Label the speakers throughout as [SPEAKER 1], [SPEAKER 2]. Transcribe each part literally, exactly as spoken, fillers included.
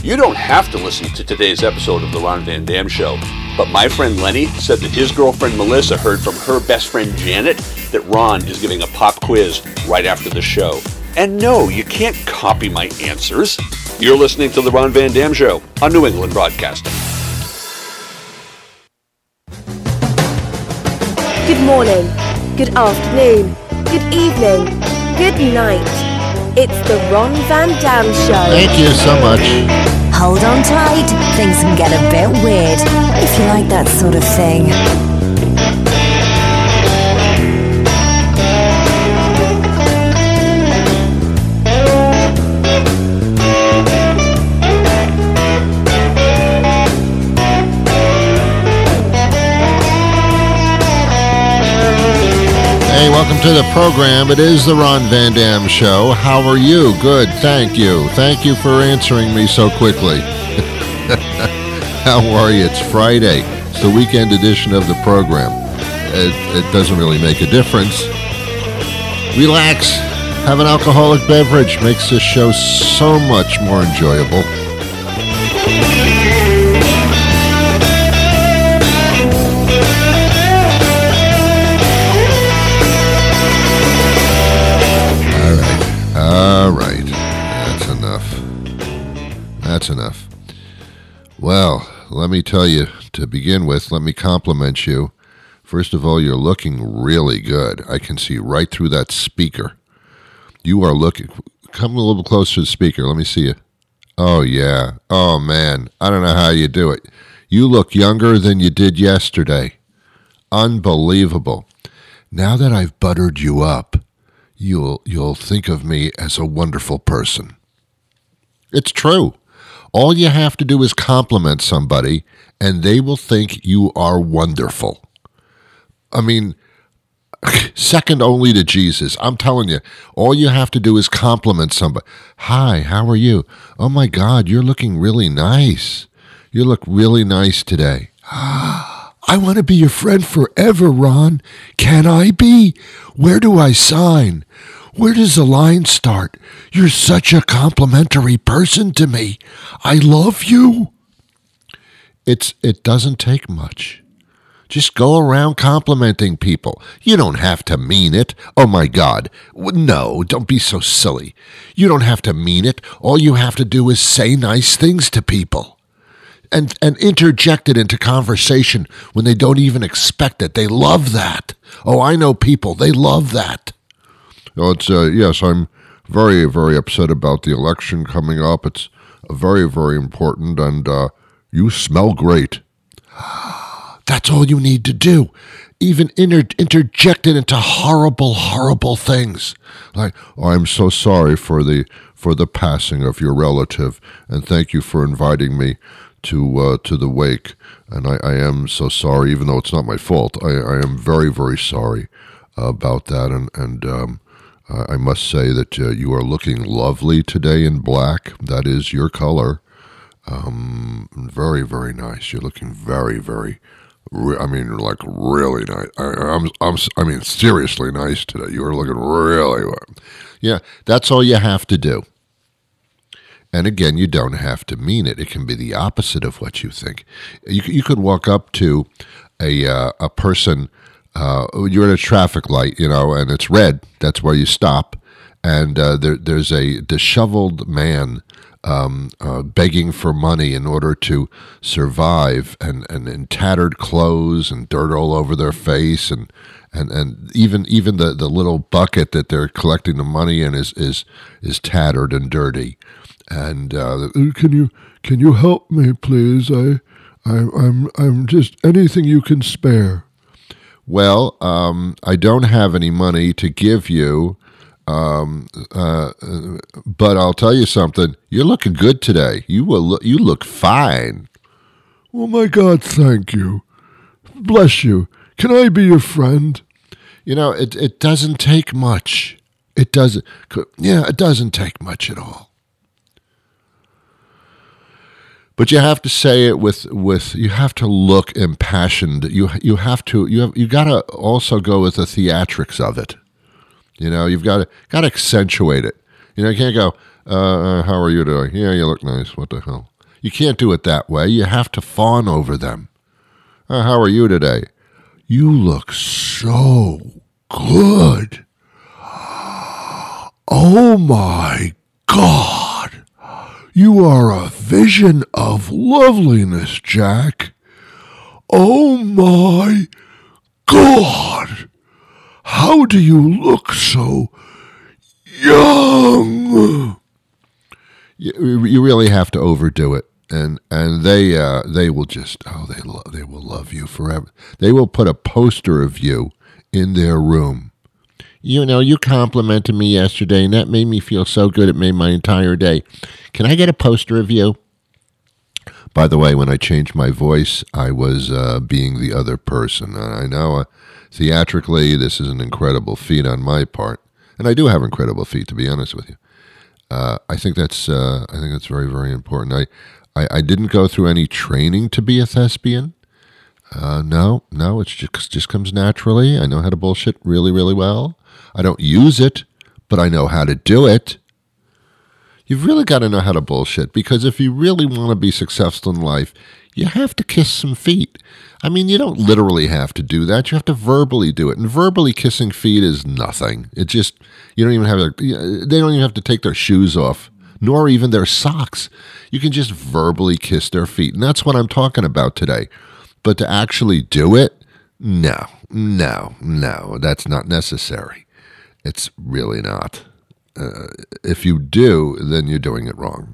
[SPEAKER 1] You don't have to listen to today's episode of The Ron Van Dam Show, but my friend Lenny said that his girlfriend Melissa heard from her best friend Janet that Ron is giving a pop quiz right after the show. And no, you can't copy my answers. You're listening to The Ron Van Dam Show on New England Broadcasting.
[SPEAKER 2] Good morning, good afternoon, good evening, good night. It's the Ron Van Dam Show.
[SPEAKER 3] Thank you so much.
[SPEAKER 4] Hold on tight, things can get a bit weird, if you like that sort of thing.
[SPEAKER 3] Hey, welcome to the program. It is the Ron Van Dam Show. How are you? Good, thank you. Thank you for answering me so quickly. How are you? It's Friday. It's the weekend edition of the program. It, it doesn't really make a difference. Relax. Have an alcoholic beverage. Makes this show so much more enjoyable. All right, that's enough. That's enough. Well, let me tell you, to begin with, let me compliment you. First of all, you're looking really good. I can see right through that speaker. You are looking... Come a little closer to the speaker. Let me see you. Oh, yeah. Oh, man. I don't know how you do it. You look younger than you did yesterday. Unbelievable. Now that I've buttered you up, You'll you'll think of me as a wonderful person. It's true. All you have to do is compliment somebody, and they will think you are wonderful. I mean, second only to Jesus. I'm telling you, all you have to do is compliment somebody. Hi, how are you? Oh, my God, you're looking really nice. You look really nice today. I want to be your friend forever, Ron. Can I be? Where do I sign? Where does the line start? You're such a complimentary person to me. I love you. It's it doesn't take much. Just go around complimenting people. You don't have to mean it. Oh, my God. No, don't be so silly. You don't have to mean it. All you have to do is say nice things to people. And and interject it into conversation when they don't even expect it. They love that. Oh, I know people. They love that. Oh, it's uh, yes, I'm very, very upset about the election coming up. It's very, very important, and uh, you smell great. That's all you need to do. Even inter- interject it into horrible, horrible things. Like, oh, I'm so sorry for the for the passing of your relative, and thank you for inviting me to uh, to the wake, and I, I am so sorry, even though it's not my fault. I, I am very, very sorry uh, about that, and, and um, I must say that uh, you are looking lovely today in black. That is your color. Um, very, very nice. You're looking very, very, re- I mean, like really nice. I, I'm, I'm, I mean, seriously nice today. You are looking really well. Yeah, that's all you have to do. And again, you don't have to mean it. It can be the opposite of what you think. You you could walk up to a uh, a person. Uh, you're at a traffic light, you know, and it's red. That's where you stop. And uh, there there's a disheveled man um, uh, begging for money in order to survive, and, and in tattered clothes and dirt all over their face, and and, and even even the, the little bucket that they're collecting the money in is is is tattered and dirty. And uh, can you can you help me, please? I, I I'm I'm just anything you can spare. Well, um, I don't have any money to give you, um, uh, but I'll tell you something. You're looking good today. You will look, you look fine. Oh my God! Thank you. Bless you. Can I be your friend? You know, it it doesn't take much. It doesn't. Yeah, it doesn't take much at all. But you have to say it with, with you have to look impassioned. You you have to you have you got to also go with the theatrics of it. You know, you've got to got to accentuate it. You know, you can't go, uh, uh, "How are you doing? Yeah, you look nice. What the hell?" You can't do it that way. You have to fawn over them. Uh, how are you today? You look so good. Oh my God. You are a vision of loveliness, Jack. Oh my God. How do you look so young? You, you really have to overdo it. And and they uh, they will just oh they lo- they will love you forever. They will put a poster of you in their room. You know, you complimented me yesterday, and that made me feel so good. It made my entire day. Can I get a poster of you? By the way, when I changed my voice, I was uh, being the other person. And I know uh, theatrically, this is an incredible feat on my part, and I do have incredible feet, to be honest with you. Uh, I think that's uh, I think that's very very important. I. I, I didn't go through any training to be a thespian. Uh, no, no, it just, just comes naturally. I know how to bullshit really, really well. I don't use it, but I know how to do it. You've really got to know how to bullshit, because if you really want to be successful in life, you have to kiss some feet. I mean, you don't literally have to do that. You have to verbally do it. And verbally kissing feet is nothing. It just, you don't even have a, they don't even have to take their shoes off, nor even their socks. You can just verbally kiss their feet. And that's what I'm talking about today. But to actually do it, no, no, no, that's not necessary. It's really not. Uh, if you do, then you're doing it wrong.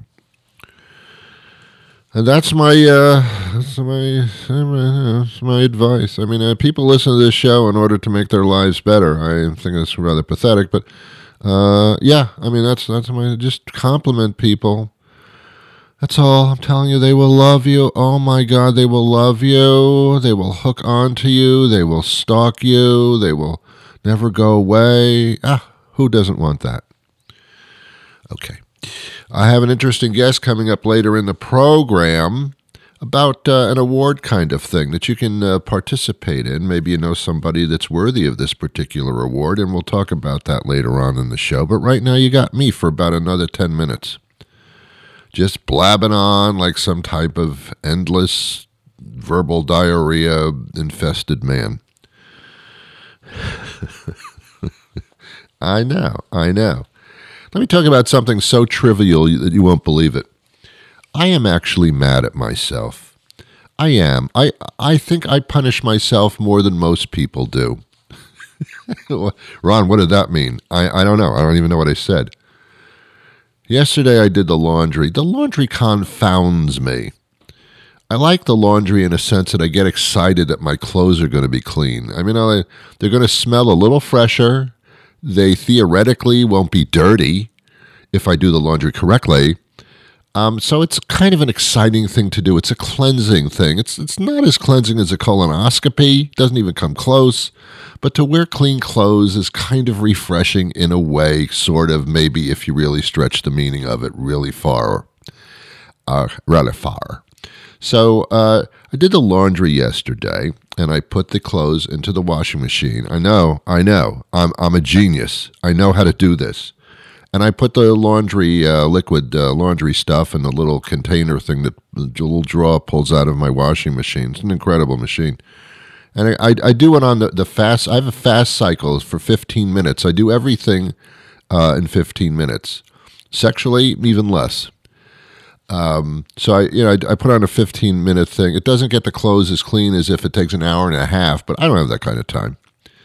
[SPEAKER 3] And that's my, uh, that's my, that's my advice. I mean, uh, people listen to this show in order to make their lives better. I think it's rather pathetic, but uh, yeah, I mean, that's that's my, just compliment people. That's all. I'm telling you, they will love you. Oh my God, they will love you. They will hook onto you. They will stalk you. They will never go away. Ah, who doesn't want that? Okay. I have an interesting guest coming up later in the program about uh, an award kind of thing that you can uh, participate in. Maybe you know somebody that's worthy of this particular award, and we'll talk about that later on in the show. But right now, you got me for about another ten minutes. Just blabbing on like some type of endless verbal diarrhea infested man. I know, I know. Let me talk about something so trivial that you won't believe it. I am actually mad at myself. I am. I I think I punish myself more than most people do. Ron, what did that mean? I, I don't know. I don't even know what I said. Yesterday I did the laundry. The laundry confounds me. I like the laundry in a sense that I get excited that my clothes are going to be clean. I mean, I, they're going to smell a little fresher. They theoretically won't be dirty if I do the laundry correctly. Um, so it's kind of an exciting thing to do. It's a cleansing thing. It's it's not as cleansing as a colonoscopy. Doesn't even come close. But to wear clean clothes is kind of refreshing in a way, sort of, maybe if you really stretch the meaning of it really far, uh, rather far. So uh, I did the laundry yesterday, and I put the clothes into the washing machine. I know, I know. I'm I'm a genius. I know how to do this. And I put the laundry, uh, liquid uh, laundry stuff in the little container thing that the little drawer pulls out of my washing machine. It's an incredible machine. And I, I, I do it on the, the fast, I have a fast cycle for fifteen minutes. I do everything uh, in fifteen minutes. Sexually, even less. Um, so I, you know, I, I put on a fifteen minute thing. It doesn't get the clothes as clean as if it takes an hour and a half, but I don't have that kind of time.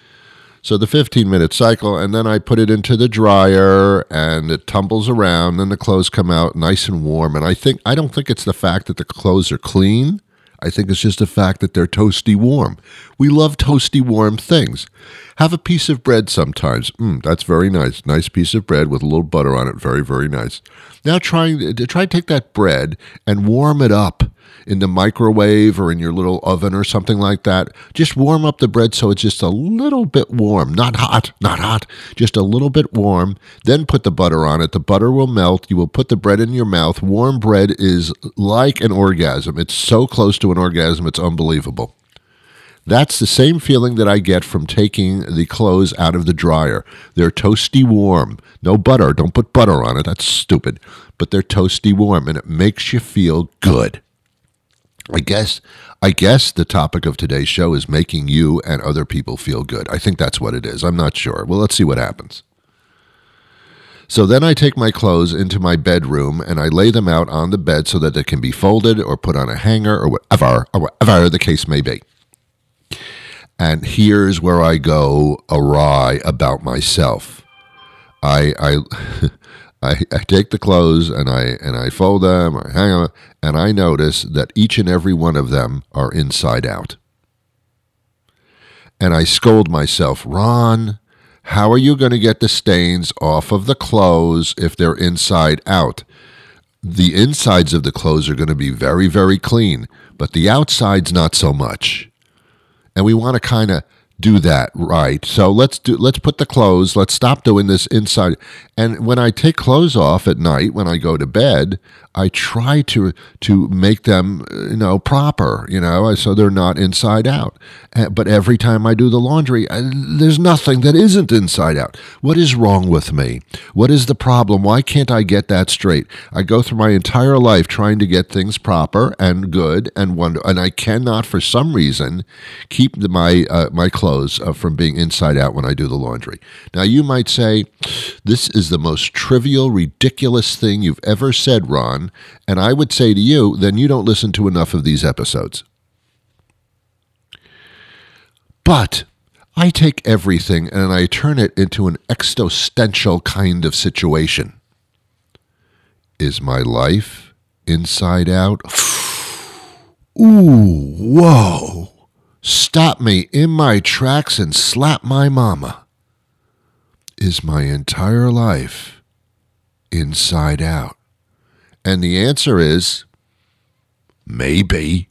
[SPEAKER 3] So the fifteen minute cycle, and then I put it into the dryer, and it tumbles around, and the clothes come out nice and warm. And I think I don't think it's the fact that the clothes are clean. I think it's just the fact that they're toasty warm. We love toasty warm things. Have a piece of bread sometimes. Mm, that's very nice. Nice piece of bread with a little butter on it. Very, very nice. Now try, try to take that bread and warm it up in the microwave or in your little oven or something like that. Just warm up the bread so it's just a little bit warm. Not hot, not hot, just a little bit warm. Then put the butter on it. The butter will melt. You will put the bread in your mouth. Warm bread is like an orgasm. It's so close to an orgasm, it's unbelievable. That's the same feeling that I get from taking the clothes out of the dryer. They're toasty warm. No butter. Don't put butter on it. That's stupid. But they're toasty warm, and it makes you feel good. I guess I guess the topic of today's show is making you and other people feel good. I think that's what it is. I'm not sure. Well, let's see what happens. So then I take my clothes into my bedroom and I lay them out on the bed so that they can be folded or put on a hanger or whatever, or whatever the case may be. And here's where I go awry about myself. I I I, I take the clothes and I and I fold them, or hang them, and I notice that each and every one of them are inside out. And I scold myself, Ron, how are you going to get the stains off of the clothes if they're inside out? The insides of the clothes are going to be very, very clean, but the outsides not so much. And we want to kind of do that right. So let's do let's put the clothes, let's stop doing this inside. And when I take clothes off at night, when I go to bed, I try to to make them, you know, proper, you know, so they're not inside out. But every time I do the laundry, I, there's nothing that isn't inside out. What is wrong with me? What is the problem? Why can't I get that straight? I go through my entire life trying to get things proper and good and wonder, and I cannot, for some reason, keep the, my uh, my clothes uh, from being inside out when I do the laundry. Now, you might say, this is the most trivial, ridiculous thing you've ever said, Ron. And I would say to you, then you don't listen to enough of these episodes. But I take everything and I turn it into an existential kind of situation. Is my life inside out? Ooh, whoa. Stop me in my tracks and slap my mama. Is my entire life inside out? And the answer is, maybe.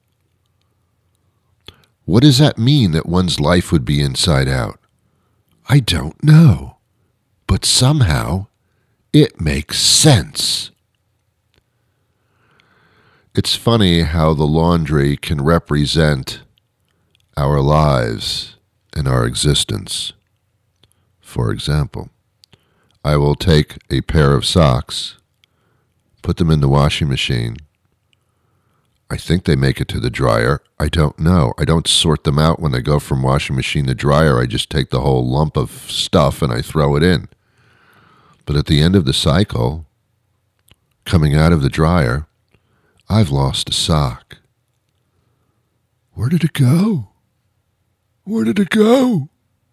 [SPEAKER 3] What does that mean, that one's life would be inside out? I don't know. But somehow, it makes sense. It's funny how the laundry can represent our lives and our existence. For example, I will take a pair of socks, put them in the washing machine. I think they make it to the dryer. I don't know. I don't sort them out when they go from washing machine to dryer. I just take the whole lump of stuff and I throw it in. But at the end of the cycle, coming out of the dryer, I've lost a sock. Where did it go? Where did it go?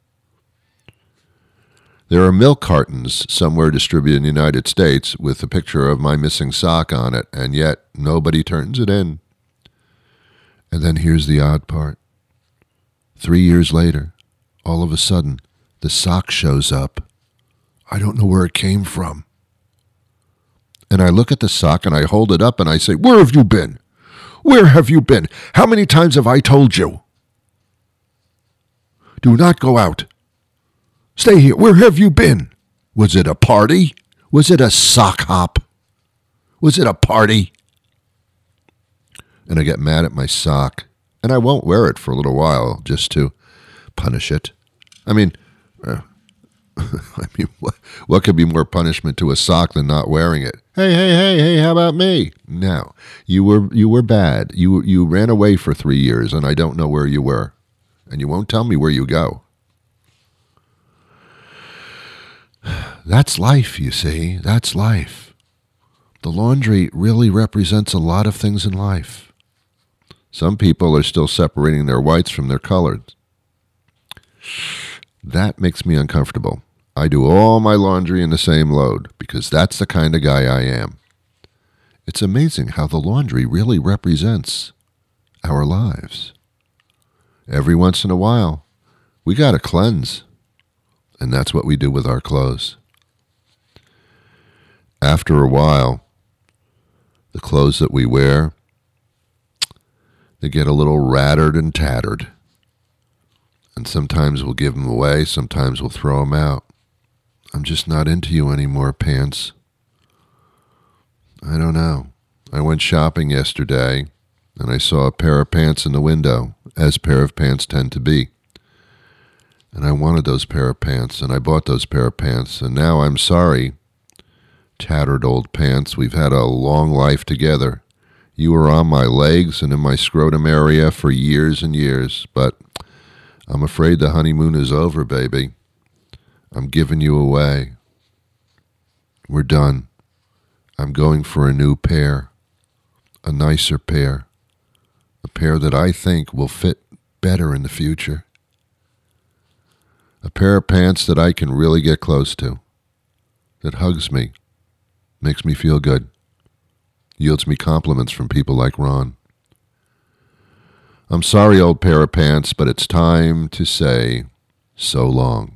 [SPEAKER 3] There are milk cartons somewhere distributed in the United States with a picture of my missing sock on it, and yet nobody turns it in. And then here's the odd part. Three years later, all of a sudden, the sock shows up. I don't know where it came from. And I look at the sock and I hold it up and I say, where have you been? Where have you been? How many times have I told you? Do not go out. Stay here. Where have you been? Was it a party? Was it a sock hop? Was it a party? And I get mad at my sock, and I won't wear it for a little while just to punish it. I mean, uh, I mean, what, what could be more punishment to a sock than not wearing it? Hey, hey, hey, hey, how about me? No, you were you were bad. You you ran away for three years, and I don't know where you were, and you won't tell me where you go. That's life, you see. That's life. The laundry really represents a lot of things in life. Some people are still separating their whites from their colors. That makes me uncomfortable. I do all my laundry in the same load because that's the kind of guy I am. It's amazing how the laundry really represents our lives. Every once in a while, we got to cleanse. And that's what we do with our clothes. After a while, the clothes that we wear, they get a little rattered and tattered. And sometimes we'll give them away, sometimes we'll throw them out. I'm just not into you anymore, pants. I don't know. I went shopping yesterday, and I saw a pair of pants in the window, as pair of pants tend to be. And I wanted those pair of pants, and I bought those pair of pants, and now I'm sorry, tattered old pants. We've had a long life together. You were on my legs and in my scrotum area for years and years, but I'm afraid the honeymoon is over, baby. I'm giving you away. We're done. I'm going for a new pair, a nicer pair, a pair that I think will fit better in the future. A pair of pants that I can really get close to, that hugs me, makes me feel good, yields me compliments from people like Ron. I'm sorry, old pair of pants, but it's time to say so long.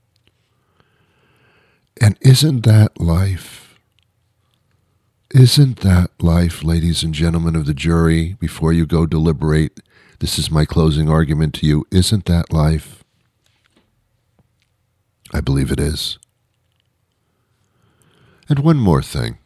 [SPEAKER 3] And isn't that life? Isn't that life, ladies and gentlemen of the jury, before you go deliberate? This is my closing argument to you. Isn't that life? I believe it is. And one more thing.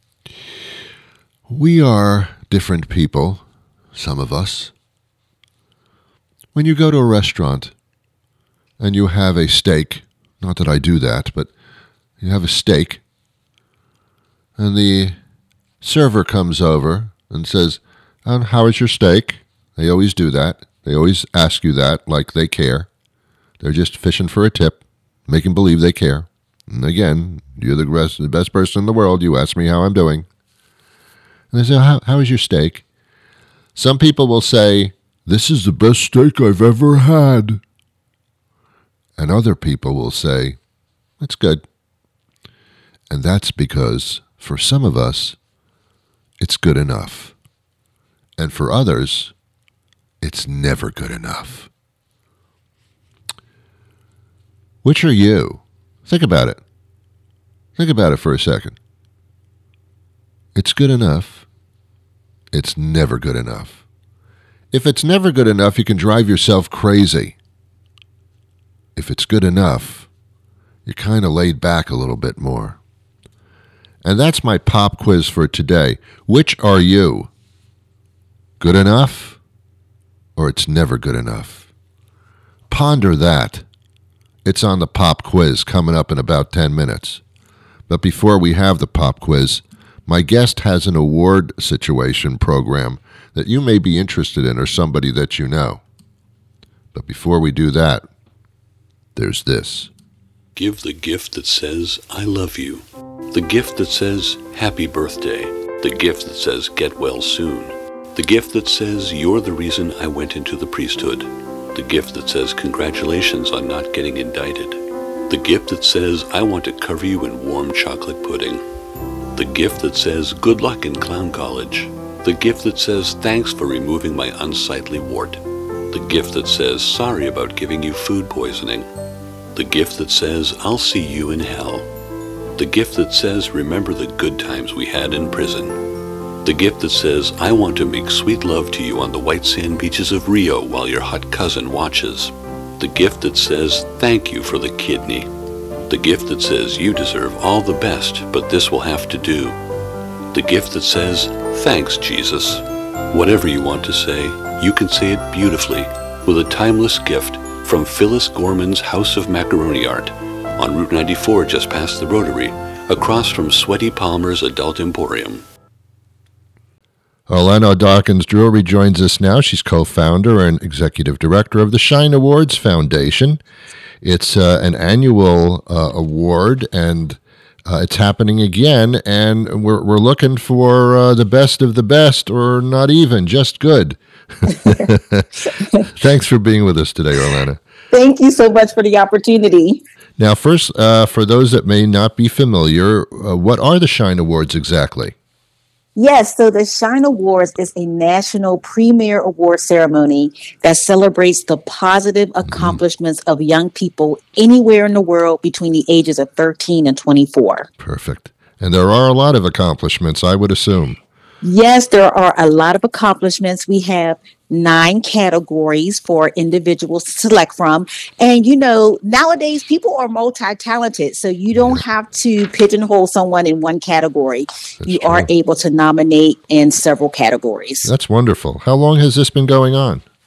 [SPEAKER 3] We are different people, some of us. When you go to a restaurant and you have a steak, not that I do that, but you have a steak, and the server comes over and says, um, how is your steak? They always do that. They always ask you that like they care. They're just fishing for a tip, making believe they care. And again, you're the best, the best person in the world. You ask me how I'm doing. And they say, how, how is your steak? Some people will say, this is the best steak I've ever had. And other people will say, it's good. And that's because, for some of us, it's good enough. And for others, it's never good enough. Which are you? Think about it. Think about it for a second. It's good enough. It's never good enough. If it's never good enough, you can drive yourself crazy. If it's good enough, you're kind of laid back a little bit more. And that's my pop quiz for today. Which are you? Good enough? Or it's never good enough? Ponder that. It's on the pop quiz coming up in about ten minutes. But before we have the pop quiz, my guest has an award situation program that you may be interested in or somebody that you know. But before we do that, there's this.
[SPEAKER 1] Give the gift that says, I love you. The gift that says, happy birthday. The gift that says, get well soon. The gift that says, you're the reason I went into the priesthood. The gift that says, congratulations on not getting indicted. The gift that says, I want to cover you in warm chocolate pudding. The gift that says, good luck in clown college. The gift that says, thanks for removing my unsightly wart. The gift that says, sorry about giving you food poisoning. The gift that says, I'll see you in hell. The gift that says, remember the good times we had in prison. The gift that says, I want to make sweet love to you on the white sand beaches of Rio while your hot cousin watches. The gift that says, thank you for the kidney. The gift that says, you deserve all the best, but this will have to do. The gift that says, thanks, Jesus. Whatever you want to say, you can say it beautifully with a timeless gift from Phyllis Gorman's House of Macaroni Art on Route ninety-four just past the Rotary, across from Sweaty Palmer's Adult Emporium.
[SPEAKER 3] Orlando Dawkins Drury joins us now. She's co-founder and executive director of the Shine Awards Foundation. It's uh, an annual uh, award, and uh, it's happening again, and we're we're looking for uh, the best of the best, or not even, just good. Thanks for being with us today, Orlando.
[SPEAKER 5] Thank you so much for the opportunity.
[SPEAKER 3] Now, first, uh, for those that may not be familiar, uh, what are the Shine Awards exactly?
[SPEAKER 5] Yes, so the Shine Awards is a national premier award ceremony that celebrates the positive accomplishments mm-hmm. of young people anywhere in the world between the ages of thirteen and twenty-four.
[SPEAKER 3] Perfect. And there are a lot of accomplishments, I would assume.
[SPEAKER 5] Yes, there are a lot of accomplishments. We have nine categories for individuals to select from. And, you know, nowadays people are multi-talented, so you don't yeah. have to pigeonhole someone in one category. That's you true. Are able to nominate in several categories.
[SPEAKER 3] That's wonderful. How long has this been going on?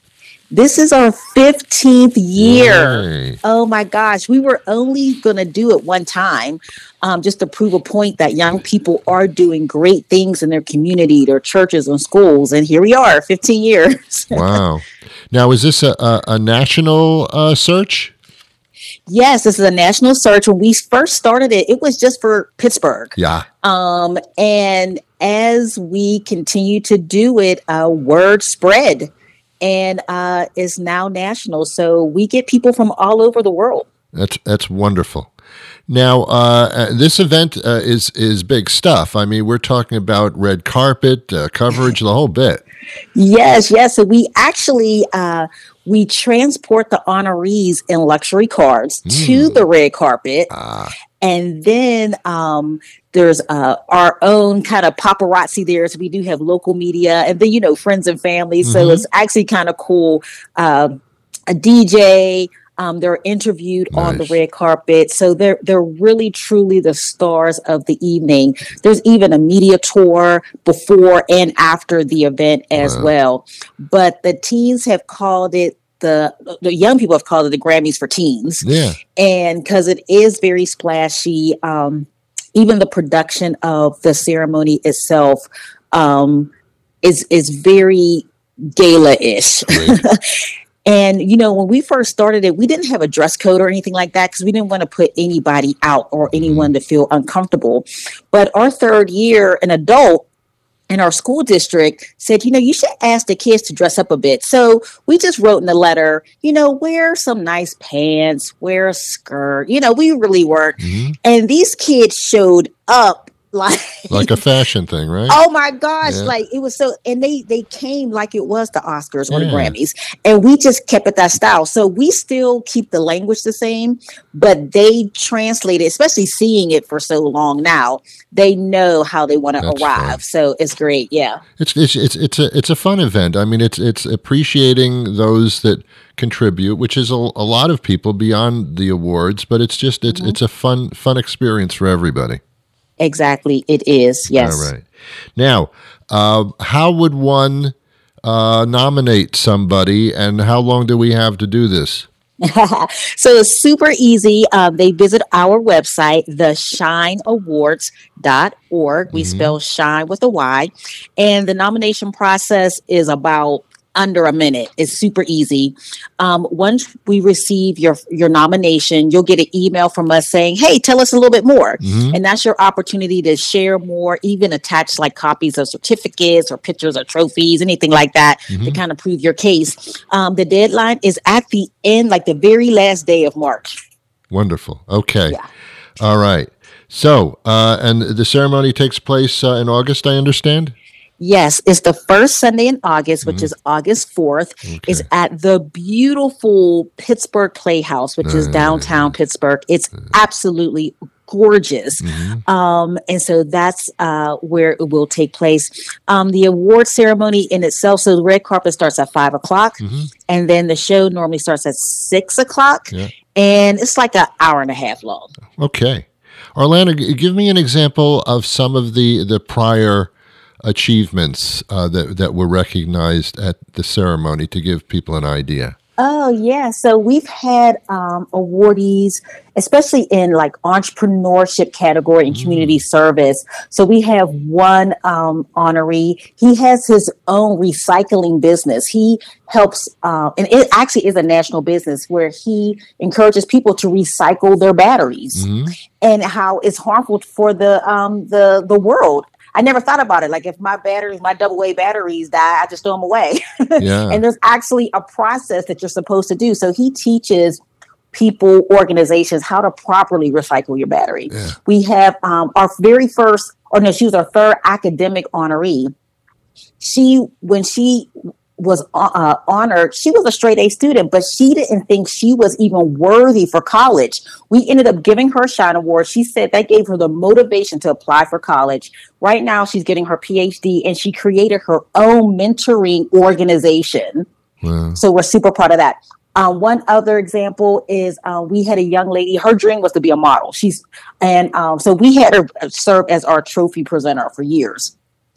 [SPEAKER 5] This is our fifteenth year.
[SPEAKER 3] Yay.
[SPEAKER 5] Oh my gosh. We were only going to do it one time um, just to prove a point that young people are doing great things in their community, their churches and schools. And here we are, fifteen years.
[SPEAKER 3] Wow. Now, is this a, a, a national uh, search?
[SPEAKER 5] Yes, this is a national search. When we first started it, it was just for Pittsburgh.
[SPEAKER 3] Yeah.
[SPEAKER 5] Um, and as we continue to do it, uh, word spread. And uh, is now national. So we get people from all over the world.
[SPEAKER 3] That's that's wonderful. Now, uh, this event uh, is is big stuff. I mean, we're talking about red carpet uh, coverage, the whole bit.
[SPEAKER 5] Yes, yes. So we actually uh, we transport the honorees in luxury cars mm. to the red carpet. Ah. And then um, there's uh, our own kind of paparazzi there. So we do have local media and then, you know, friends and family. Mm-hmm. So it's actually kind of cool. Uh, a D J, um, they're interviewed nice. on the red carpet. So they're, they're really, truly the stars of the evening. There's even a media tour before and after the event as wow. well. But the teens have called it The, the young people have called it the Grammys for teens.
[SPEAKER 3] Yeah.
[SPEAKER 5] And because it is very splashy, um, even the production of the ceremony itself um, is, is very gala-ish. And, you know, when we first started it, we didn't have a dress code or anything like that because we didn't want to put anybody out or anyone to feel uncomfortable. But our third year, an adult in our school district said, you know, you should ask the kids to dress up a bit. So we just wrote in the letter, you know, wear some nice pants, wear a skirt. You know, we really weren't. Mm-hmm. And these kids showed up like
[SPEAKER 3] like a fashion thing, right?
[SPEAKER 5] Oh my gosh. Yeah. Like it was so, and they, they came like it was the Oscars or yeah. the Grammys, and we just kept it that style. So we still keep the language the same, but they translate it, especially seeing it for so long now, they know how they want to arrive. Fun. So it's great. Yeah.
[SPEAKER 3] It's, it's, it's, it's a, it's a fun event. I mean, it's, it's appreciating those that contribute, which is a, a lot of people beyond the awards, but it's just, it's, mm-hmm. it's a fun, fun experience for everybody.
[SPEAKER 5] Exactly. It is. Yes.
[SPEAKER 3] All right. Now, uh, how would one uh, nominate somebody, and how long do we have to do this?
[SPEAKER 5] So it's super easy. Um, they visit our website, the shine awards dot org. We mm-hmm. spell shine with a Y. And the nomination process is about under a minute. It's super easy. Um, once we receive your your nomination, you'll get an email from us saying, hey, tell us a little bit more. Mm-hmm. And that's your opportunity to share more, even attach like copies of certificates or pictures or trophies, anything like that mm-hmm. to kind of prove your case. Um, the deadline is at the end, like the very last day of March.
[SPEAKER 3] Wonderful. Okay.
[SPEAKER 5] Yeah.
[SPEAKER 3] All right. So, uh, and the ceremony takes place uh, in August, I understand?
[SPEAKER 5] Yes, it's the first Sunday in August, which mm-hmm. is August fourth. Okay. It's at the beautiful Pittsburgh Playhouse, which uh, is downtown Pittsburgh. It's uh, absolutely gorgeous. Mm-hmm. Um, and so that's uh, where it will take place. Um, the award ceremony in itself, so the red carpet starts at five o'clock, mm-hmm. and then the show normally starts at six o'clock, yeah. and it's like an hour and a half long.
[SPEAKER 3] Okay. Orlando, give me an example of some of the, the prior achievements uh, that that were recognized at the ceremony to give people an idea.
[SPEAKER 5] Oh yeah, so we've had um, awardees, especially in like entrepreneurship category and community mm. service. So we have one um, honoree. He has his own recycling business. He helps, uh, and it actually is a national business where he encourages people to recycle their batteries, mm-hmm. and how it's harmful for the um, the the world. I never thought about it. Like if my batteries, my double A batteries die, I just throw them away. Yeah. And there's actually a process that you're supposed to do. So he teaches people, organizations, how to properly recycle your battery. Yeah. We have um, our very first, or no, she was our third academic honoree. She, when she was uh, honored, she was a straight A student, but she didn't think she was even worthy for college. We ended up giving her a Shine Award. She said that gave her the motivation to apply for college. Right now, she's getting her P H D, and she created her own mentoring organization. Wow. So we're super proud of that. Uh, one other example is uh, we had a young lady. Her dream was to be a model. She's and um, so we had her serve as our trophy presenter for years.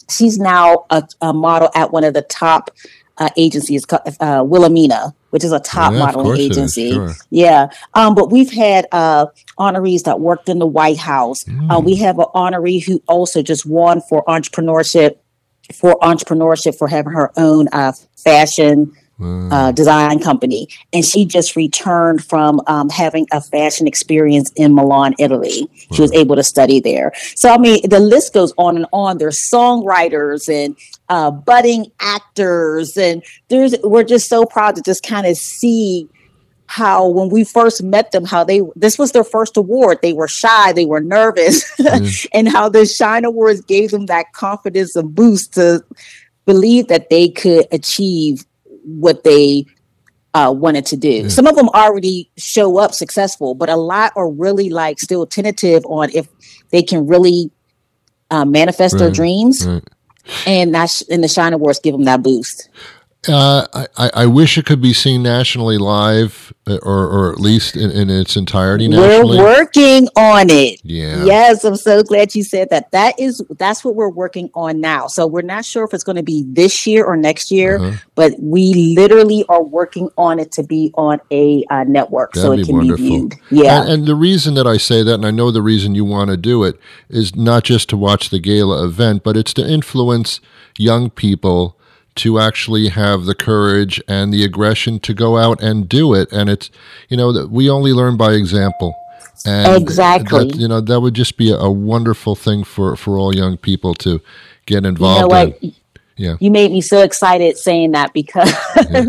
[SPEAKER 5] she's now a, a model at one of the top uh, agencies, uh, Wilhelmina, which is a top
[SPEAKER 3] Yeah, of
[SPEAKER 5] modeling
[SPEAKER 3] course it is,
[SPEAKER 5] agency.
[SPEAKER 3] sure.
[SPEAKER 5] Yeah. Um, but we've had uh, honorees that worked in the White House.
[SPEAKER 3] Mm.
[SPEAKER 5] Uh, we have an honoree who also just won for entrepreneurship, for entrepreneurship for having her own uh, fashion uh, design company. And she just returned from um, having a fashion experience in Milan, Italy. She was able to study there. So, I mean, the list goes on and on. There's songwriters and uh, budding actors. And there's we're just so proud to just kind of see how when we first met them, how they, this was their first award. They were shy, they were nervous, mm. and how the Shine Awards gave them that confidence and boost to believe that they could achieve what they uh, wanted to do. Yeah. Some of them already show up successful, but a lot are really like still tentative on if they can really uh, manifest right. their dreams. Right. And that's, and the Shine Awards give them that boost.
[SPEAKER 3] Uh, I, I wish it could be seen nationally live, or or at least in, in its entirety nationally.
[SPEAKER 5] We're working on it.
[SPEAKER 3] Yeah.
[SPEAKER 5] Yes, I'm so glad you said that. That is that's what we're working on now. So we're not sure if it's going to be this year or next year, uh-huh. but we literally are working on it to be on a uh, network.
[SPEAKER 3] That'd
[SPEAKER 5] so it
[SPEAKER 3] be
[SPEAKER 5] can
[SPEAKER 3] wonderful.
[SPEAKER 5] be viewed. Yeah.
[SPEAKER 3] And, and the reason that I say that, and I know the reason you want to do it, is not just to watch the gala event, but it's to influence young people to actually have the courage and the aggression to go out and do it. And it's, you know, that we only learn by example. And
[SPEAKER 5] exactly.
[SPEAKER 3] That, you know, that would just be a, a wonderful thing for, for all young people to get involved
[SPEAKER 5] you know what?
[SPEAKER 3] in. Yeah.
[SPEAKER 5] You made me so excited saying that because yeah.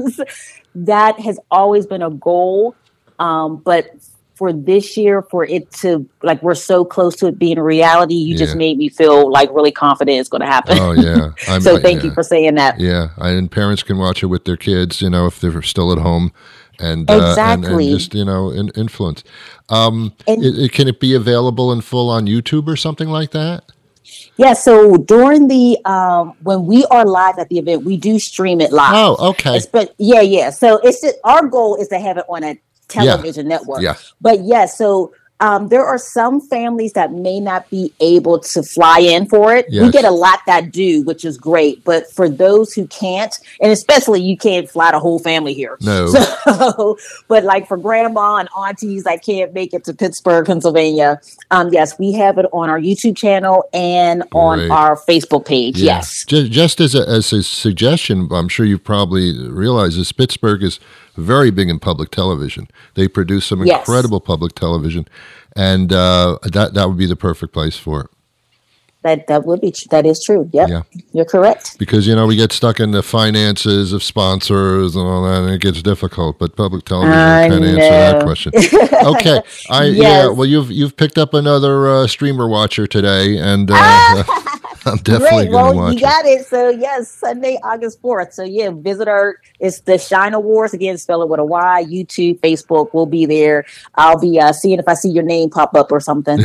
[SPEAKER 5] that has always been a goal. Um, but for this year, for it to, like, we're so close to it being a reality, you yeah. just made me feel like really confident it's going to happen.
[SPEAKER 3] Oh, yeah. I'm,
[SPEAKER 5] so thank
[SPEAKER 3] yeah.
[SPEAKER 5] you for saying that.
[SPEAKER 3] Yeah. And parents can watch it with their kids, you know, if they're still at home. And,
[SPEAKER 5] exactly.
[SPEAKER 3] uh, and, and just, you know, in, influence. Um,
[SPEAKER 5] and,
[SPEAKER 3] it, it, can it be available in full on YouTube or something like that?
[SPEAKER 5] Yeah, so during the, um, when we are live at the event, we do stream it live.
[SPEAKER 3] Oh, okay.
[SPEAKER 5] It's, but yeah, yeah. So it's just, our goal is to have it on a television yeah. network.
[SPEAKER 3] Yeah.
[SPEAKER 5] But yes, yeah, so um, there are some families that may not be able to fly in for it.
[SPEAKER 3] Yes.
[SPEAKER 5] We get a lot that do, which is great. But for those who can't, and especially you can't fly the whole family here.
[SPEAKER 3] No.
[SPEAKER 5] So, but like for grandma and aunties that can't make it to Pittsburgh, Pennsylvania, um, yes, we have it on our YouTube channel and
[SPEAKER 3] great.
[SPEAKER 5] on our Facebook page.
[SPEAKER 3] Yeah.
[SPEAKER 5] Yes.
[SPEAKER 3] Just, just as a, as a suggestion, I'm sure you probably realize this, Pittsburgh is very big in public television. They produce some
[SPEAKER 5] yes.
[SPEAKER 3] incredible public television, and uh, that that would be the perfect place for it.
[SPEAKER 5] That that would be that is true. Yep. Yeah, you're correct.
[SPEAKER 3] Because you know we get stuck in the finances of sponsors and all that, and it gets difficult. But public television
[SPEAKER 5] I
[SPEAKER 3] can
[SPEAKER 5] know.
[SPEAKER 3] answer that question. Okay, I
[SPEAKER 5] yes.
[SPEAKER 3] yeah. Well, you've you've picked up another uh, streamer watcher today, and. Uh, I'm definitely
[SPEAKER 5] Great.
[SPEAKER 3] going to
[SPEAKER 5] Well,
[SPEAKER 3] watch
[SPEAKER 5] you got it. it. So, yes, Sunday, August fourth. So, yeah, visit our, it's the Shine Awards. Again, spell it with a Y, YouTube, Facebook. We'll be there. I'll be uh, seeing if I see your name pop up or something.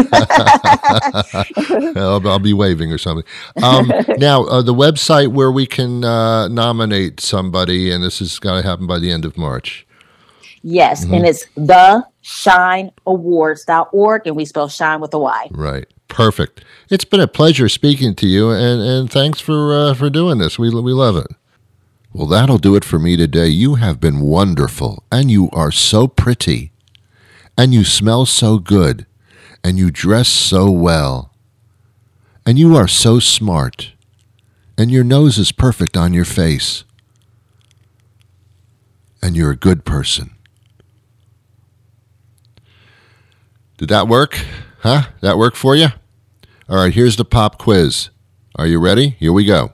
[SPEAKER 3] I'll, I'll be waving or something. Um, now, uh, the website where we can uh, nominate somebody, and this has got to happen by the end of March.
[SPEAKER 5] Yes, mm-hmm. and it's the shine awards dot org, and we spell shine with a Y.
[SPEAKER 3] Right. Perfect. It's been a pleasure speaking to you, and, and thanks for uh, for doing this. We we love it. Well, that'll do it for me today. You have been wonderful, and you are so pretty, and you smell so good, and you dress so well, and you are so smart, and your nose is perfect on your face, and you're a good person. Did that work? Huh? That work for you? All right, here's the pop quiz. Are you ready? Here we go.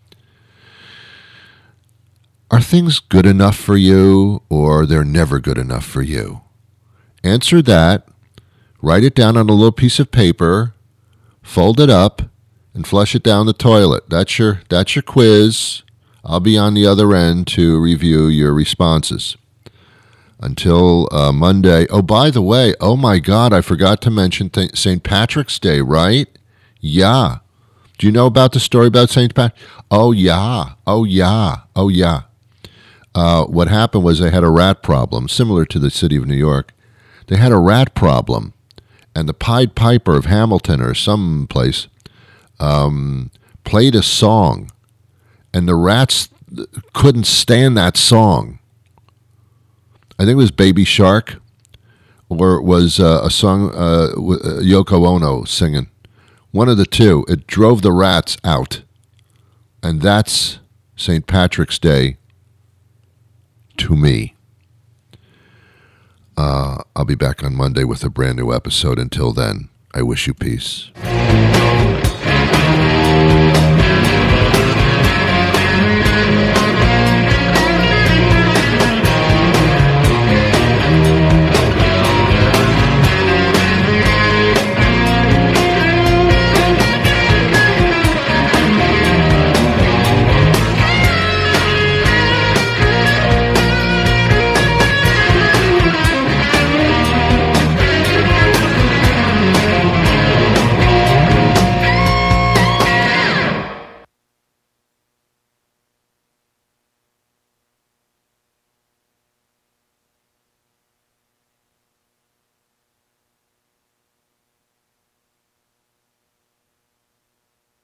[SPEAKER 3] Are things good enough for you, or they're never good enough for you? Answer that, write it down on a little piece of paper, fold it up, and flush it down the toilet. That's your, that's your quiz. I'll be on the other end to review your responses. Until uh, Monday. Oh, by the way, oh my God, I forgot to mention th- Saint Patrick's Day, right? Yeah. Do you know about the story about Saint Patrick? Oh, yeah. Oh, yeah. Oh, yeah. Uh, what happened was they had a rat problem, similar to the city of New York. They had a rat problem, and the Pied Piper of Hamilton or some place um, played a song, and the rats couldn't stand that song. I think it was Baby Shark, or it was uh, a song uh, Yoko Ono singing. One of the two. It drove the rats out. And that's Saint Patrick's Day to me. Uh, I'll be back on Monday with a brand new episode. Until then, I wish you peace.